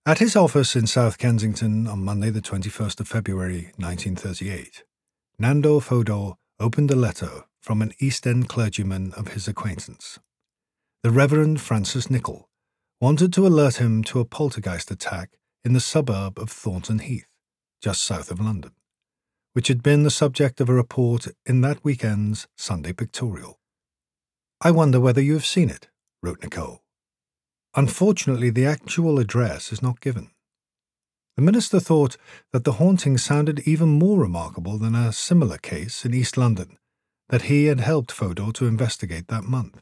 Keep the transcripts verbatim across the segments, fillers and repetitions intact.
At his office in South Kensington on Monday the twenty-first of February nineteen thirty-eight, Nando Fodor opened a letter from an East End clergyman of his acquaintance. The Reverend Francis Nichol wanted to alert him to a poltergeist attack in the suburb of Thornton Heath, just south of London, which had been the subject of a report in that weekend's Sunday Pictorial. "I wonder whether you have seen it," wrote Nicole. Unfortunately, the actual address is not given. The minister thought that the haunting sounded even more remarkable than a similar case in East London that he had helped Fodor to investigate that month.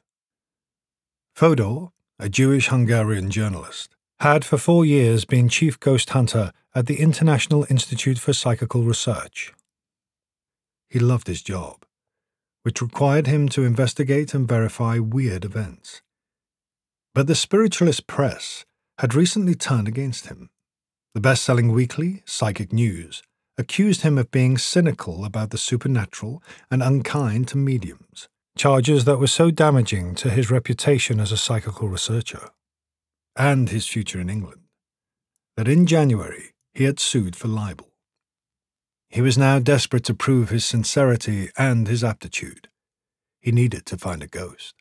Fodor, a Jewish-Hungarian journalist, had for four years been chief ghost hunter at the International Institute for Psychical Research. He loved his job, which required him to investigate and verify weird events. But the spiritualist press had recently turned against him. The best-selling weekly, Psychic News, accused him of being cynical about the supernatural and unkind to mediums, charges that were so damaging to his reputation as a psychical researcher, and his future in England, that in January he had sued for libel. He was now desperate to prove his sincerity and his aptitude. He needed to find a ghost.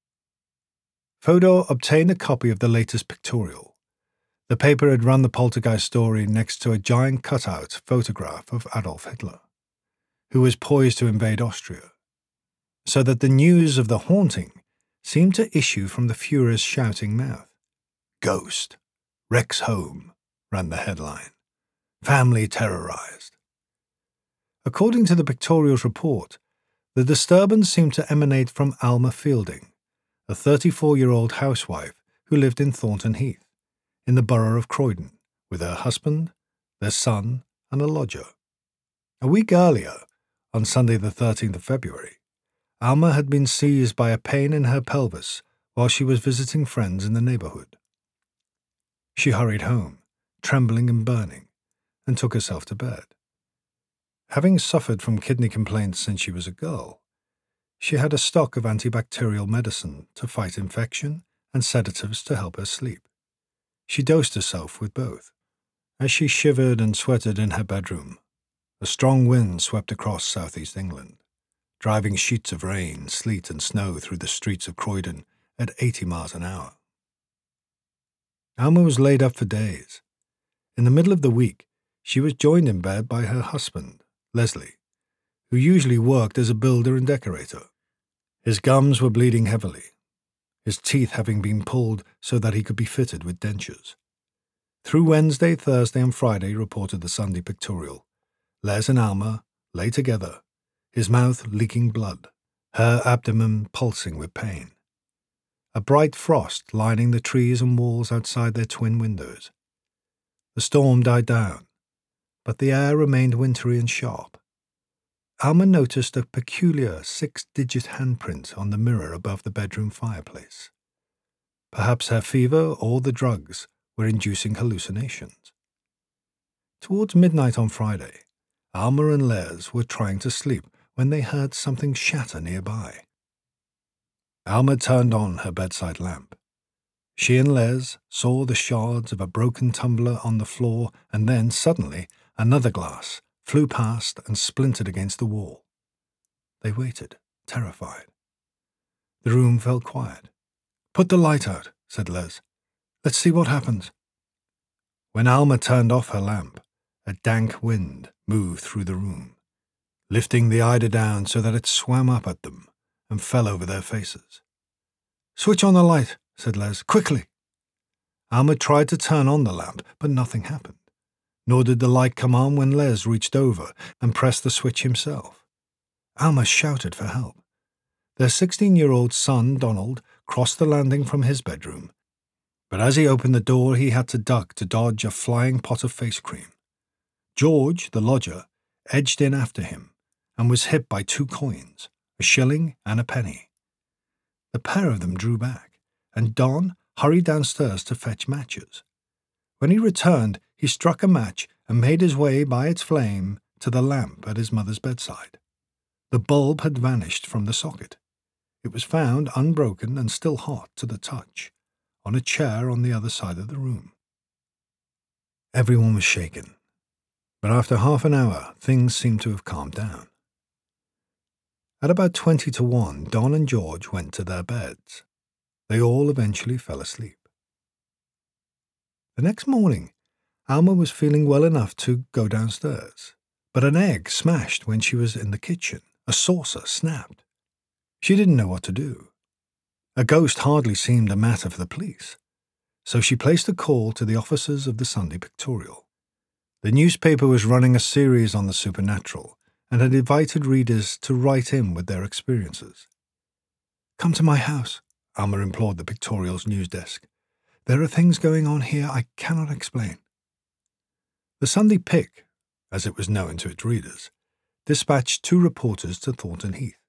Fodor obtained a copy of the latest Pictorial. The paper had run the poltergeist story next to a giant cutout photograph of Adolf Hitler, who was poised to invade Austria, so that the news of the haunting seemed to issue from the Führer's shouting mouth. "Ghost. Wrecks home," ran the headline. "Family terrorized." According to the Pictorial's report, the disturbance seemed to emanate from Alma Fielding, a thirty-four-year-old housewife who lived in Thornton Heath, in the borough of Croydon, with her husband, their son, and a lodger. A week earlier, on Sunday the thirteenth of February, Alma had been seized by a pain in her pelvis while she was visiting friends in the neighborhood. She hurried home, trembling and burning, and took herself to bed. Having suffered from kidney complaints since she was a girl, she had a stock of antibacterial medicine to fight infection and sedatives to help her sleep. She dosed herself with both. As she shivered and sweated in her bedroom, a strong wind swept across southeast England, driving sheets of rain, sleet, and snow through the streets of Croydon at eighty miles an hour. Alma was laid up for days. In the middle of the week, she was joined in bed by her husband, Leslie, who usually worked as a builder and decorator. His gums were bleeding heavily, his teeth having been pulled so that he could be fitted with dentures. Through Wednesday, Thursday, and Friday, reported the Sunday Pictorial, Les and Alma lay together, his mouth leaking blood, her abdomen pulsing with pain. A bright frost lining the trees and walls outside their twin windows. The storm died down, but the air remained wintry and sharp. Alma noticed a peculiar six-digit handprint on the mirror above the bedroom fireplace. Perhaps her fever or the drugs were inducing hallucinations. Towards midnight on Friday, Alma and Les were trying to sleep when they heard something shatter nearby. Alma turned on her bedside lamp. She and Les saw the shards of a broken tumbler on the floor, and then, suddenly, another glass flew past and splintered against the wall. They waited, terrified. The room fell quiet. "Put the light out," said Les. "Let's see what happens." When Alma turned off her lamp, a dank wind moved through the room, lifting the eiderdown so that it swam up at them and fell over their faces. "Switch on the light," said Les. "Quickly!" Alma tried to turn on the lamp, but nothing happened. Nor did the light come on when Les reached over and pressed the switch himself. Alma shouted for help. Their sixteen-year-old son, Donald, crossed the landing from his bedroom, but as he opened the door he had to duck to dodge a flying pot of face cream. George, the lodger, edged in after him and was hit by two coins, a shilling and a penny. The pair of them drew back, and Don hurried downstairs to fetch matches. When he returned, he struck a match and made his way by its flame to the lamp at his mother's bedside. The bulb had vanished from the socket. It was found unbroken and still hot to the touch, on a chair on the other side of the room. Everyone was shaken, but after half an hour, things seemed to have calmed down. At about twenty to one, Don and George went to their beds. They all eventually fell asleep. The next morning, Alma was feeling well enough to go downstairs, but an egg smashed when she was in the kitchen. A saucer snapped. She didn't know what to do. A ghost hardly seemed a matter for the police, so she placed a call to the officers of the Sunday Pictorial. The newspaper was running a series on the supernatural and had invited readers to write in with their experiences. "Come to my house," Alma implored the Pictorial's news desk. "There are things going on here I cannot explain." The Sunday Pic, as it was known to its readers, dispatched two reporters to Thornton Heath.